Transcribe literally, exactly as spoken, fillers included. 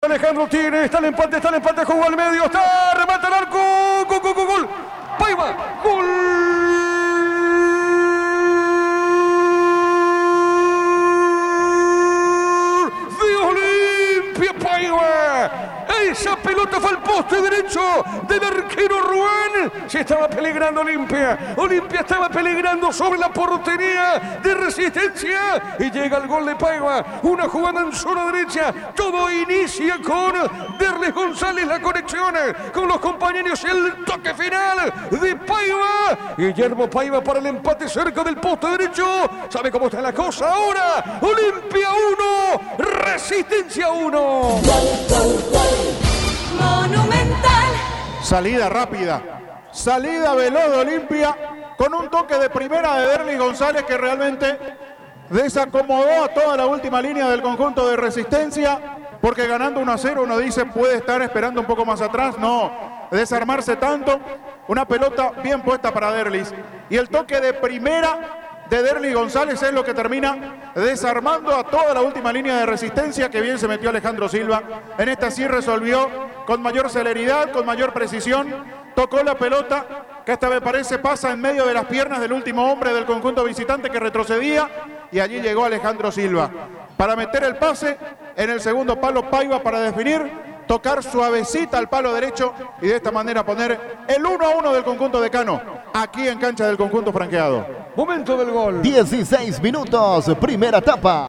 Alejandro tiene, está el empate, está el empate, jugó al medio, está, remata el arco, gol, gol, gol, gol, Paiva, gol de Olimpia Paiva. Esa pelota fue al poste derecho del arquero Ruán. Se estaba peligrando Olimpia. Olimpia estaba peligrando sobre la portería de Resistencia. Y llega el gol de Paiva. Una jugada en zona derecha. Todo inicia con Derlis González. La conexión con los compañeros. El toque final de Paiva. Guillermo Paiva para el empate cerca del poste derecho. ¿Sabe cómo está la cosa ahora? Olimpia uno. Resistencia uno. Monumental. Salida rápida, salida veloz de Olimpia, con un toque de primera de Derlis González que realmente desacomodó a toda la última línea del conjunto de Resistencia, porque ganando uno a cero uno dice puede estar esperando un poco más atrás, no, desarmarse tanto, una pelota bien puesta para Derlis, y el toque de primera de Derlis González es lo que termina desarmando a toda la última línea de Resistencia, que bien se metió Alejandro Silva. En esta sí resolvió con mayor celeridad, con mayor precisión, tocó la pelota, que hasta me parece pasa en medio de las piernas del último hombre del conjunto visitante que retrocedía, y allí llegó Alejandro Silva para meter el pase en el segundo palo. Paiva para definir, tocar suavecita al palo derecho y de esta manera poner el uno a uno del conjunto decano aquí en cancha del conjunto franqueado. Momento del gol. dieciséis minutos, primera etapa.